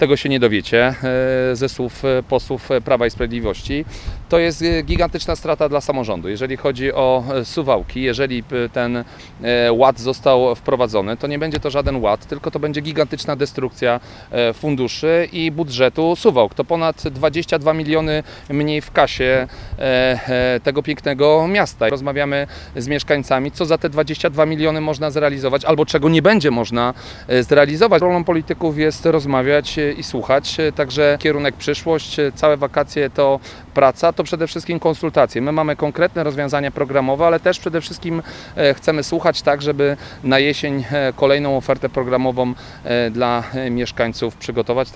tego się nie dowiecie ze słów posłów Prawa i Sprawiedliwości. To jest gigantyczna strata dla samorządu. Jeżeli chodzi o Suwałki, jeżeli ten ład został wprowadzony, to nie będzie to żaden ład, tylko to będzie gigantyczna destrukcja funduszy i budżetu Suwałk. To ponad 22 miliony mniej w kasie tego pięknego miasta. Rozmawiamy z mieszkańcami, co za te 22 miliony można zrealizować, albo czego nie będzie można zrealizować. Rolą polityków jest rozmawiać i słuchać, także kierunek przyszłość, całe wakacje to praca, to przede wszystkim konsultacje. My mamy konkretne rozwiązania programowe, ale też przede wszystkim chcemy słuchać tak, żeby na jesień kolejną ofertę programową dla mieszkańców przygotować.